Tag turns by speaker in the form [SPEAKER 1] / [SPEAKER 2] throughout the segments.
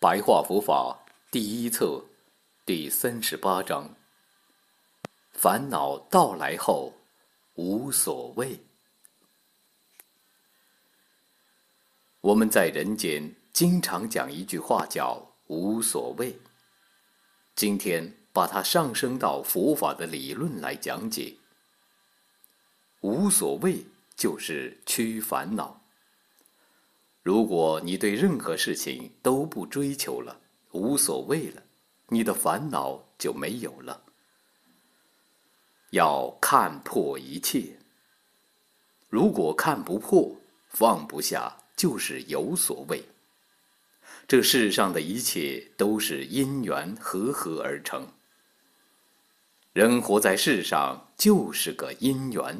[SPEAKER 1] 白话佛法第一册第38章：烦恼到来后无所谓。我们在人间经常讲一句话叫无所谓，今天把它上升到佛法的理论来讲解。无所谓就是趋烦恼。如果你对任何事情都不追求了，无所谓了，你的烦恼就没有了。要看破一切，如果看不破，放不下，就是有所谓。这世上的一切都是因缘和合而成，人活在世上就是个因缘。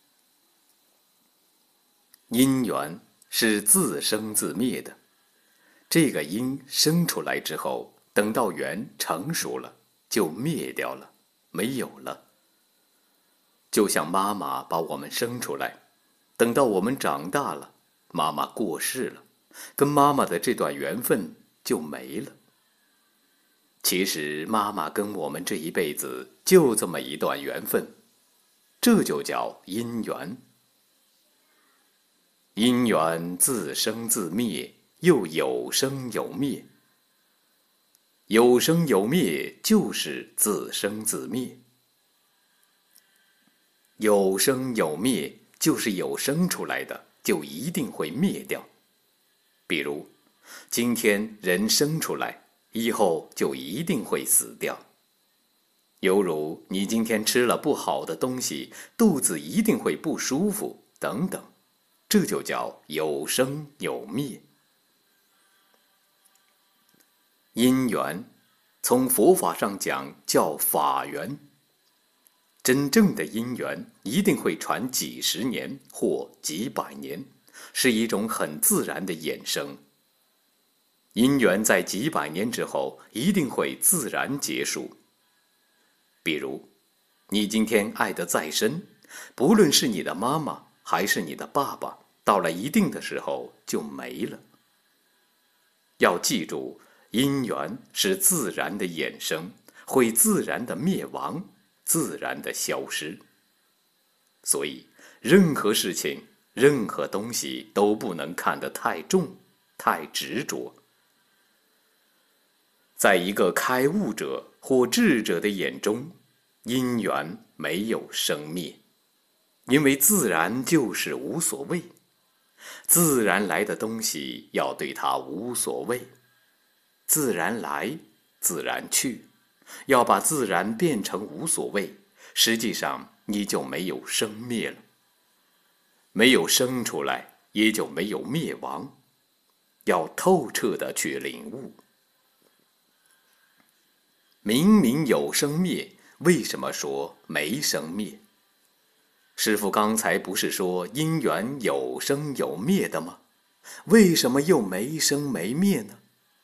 [SPEAKER 1] 因缘是自生自灭的，这个因生出来之后，等到缘成熟了，就灭掉了，没有了。就像妈妈把我们生出来，等到我们长大了，妈妈过世了，跟妈妈的这段缘分就没了。其实妈妈跟我们这一辈子就这么一段缘分，这就叫因缘。因缘自生自灭，又有生有灭。有生有灭就是自生自灭。有生有灭就是有生出来的，就一定会灭掉。比如，今天人生出来，以后就一定会死掉。犹如你今天吃了不好的东西，肚子一定会不舒服，等等。这就叫有生有灭。因缘，从佛法上讲叫法缘。真正的因缘一定会传几十年或几百年，是一种很自然的衍生。因缘在几百年之后一定会自然结束。比如，你今天爱得再深，不论是你的妈妈还是你的爸爸，到了一定的时候就没了。要记住，因缘是自然的衍生，会自然的灭亡，自然的消失。所以，任何事情、任何东西都不能看得太重、太执着。在一个开悟者或智者的眼中，因缘没有生灭，因为自然就是无所谓。自然来的东西要对它无所谓，自然来，自然去。要把自然变成无所谓，实际上你就没有生灭了。没有生出来，也就没有灭亡。要透彻地去领悟。明明有生灭，为什么说没生灭？师父刚才不是说因缘有生有灭的吗？为什么又没生没灭呢？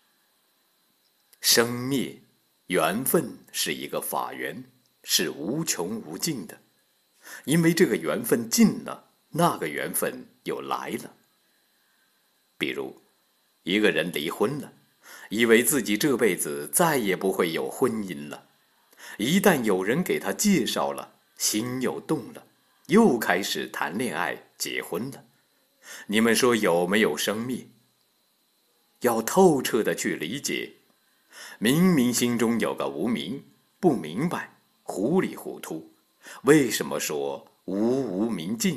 [SPEAKER 1] 生灭，缘分是一个法缘，是无穷无尽的。因为这个缘分尽了，那个缘分又来了。比如，一个人离婚了，以为自己这辈子再也不会有婚姻了。一旦有人给他介绍了，心又动了，又开始谈恋爱、结婚了。你们说有没有生灭？要透彻地去理解。明明心中有个无明，不明白，糊里糊涂。为什么说无明尽？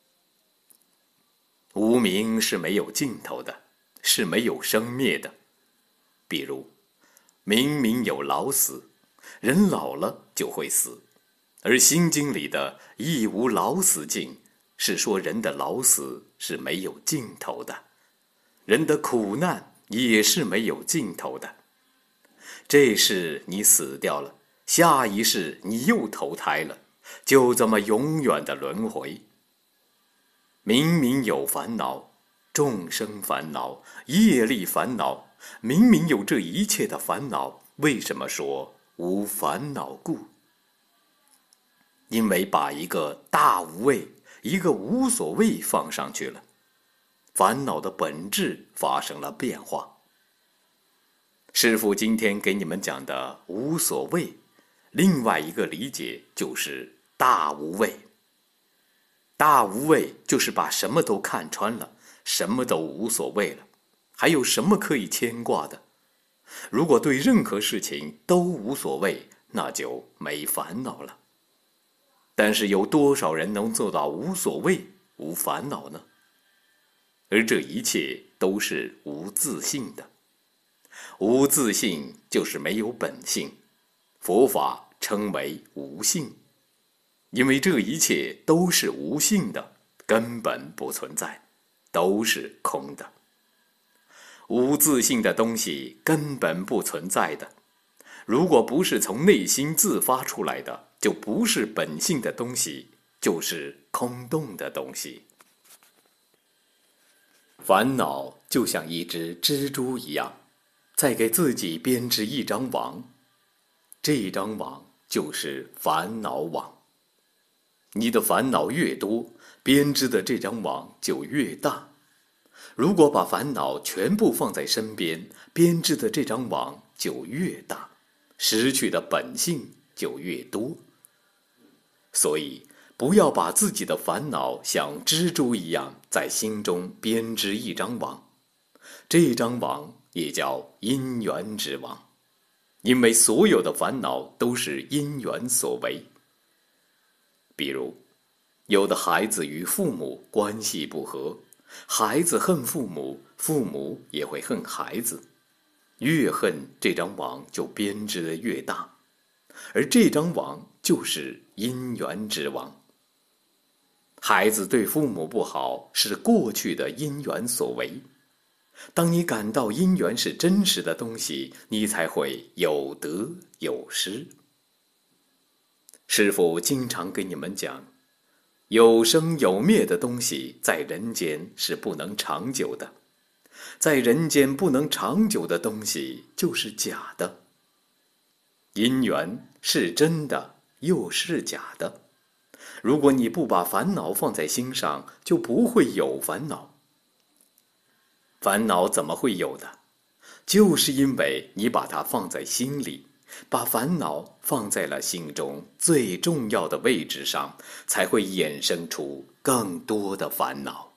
[SPEAKER 1] 无明是没有尽头的，是没有生灭的。比如，明明有老死，人老了就会死，而心经里的亦无老死尽，是说人的老死是没有尽头的，人的苦难也是没有尽头的。这世你死掉了，下一世你又投胎了，就这么永远的轮回。明明有烦恼，众生烦恼，业力烦恼，明明有这一切的烦恼，为什么说无烦恼故？因为把一个大无畏，一个无所谓放上去了，烦恼的本质发生了变化。 师父今天给你们讲的无所谓，另外一个理解就是大无畏。大无畏就是把什么都看穿了，什么都无所谓了，还有什么可以牵挂的？如果对任何事情都无所谓，那就没烦恼了。但是有多少人能做到无所谓、无烦恼呢？而这一切都是无自性的。无自性就是没有本性，佛法称为无性。因为这一切都是无性的，根本不存在，都是空的。无自性的东西根本不存在的，如果不是从内心自发出来的，就不是本性的东西，就是空洞的东西。烦恼就像一只蜘蛛一样，在给自己编织一张网，这张网就是烦恼网。你的烦恼越多，编织的这张网就越大。如果把烦恼全部放在身边，编织的这张网就越大，失去的本性就越多。所以，不要把自己的烦恼像蜘蛛一样在心中编织一张网，这张网也叫因缘之网，因为所有的烦恼都是因缘所为。比如，有的孩子与父母关系不和，孩子恨父母，父母也会恨孩子，越恨这张网就编织得越大，而这张网就是因缘之网。孩子对父母不好是过去的因缘所为，当你感到因缘是真实的东西，你才会有得有失。师父经常给你们讲，有生有灭的东西在人间是不能长久的，在人间不能长久的东西就是假的。因缘是真的，又是假的。如果你不把烦恼放在心上，就不会有烦恼。烦恼怎么会有的？就是因为你把它放在心里，把烦恼放在了心中最重要的位置上，才会衍生出更多的烦恼。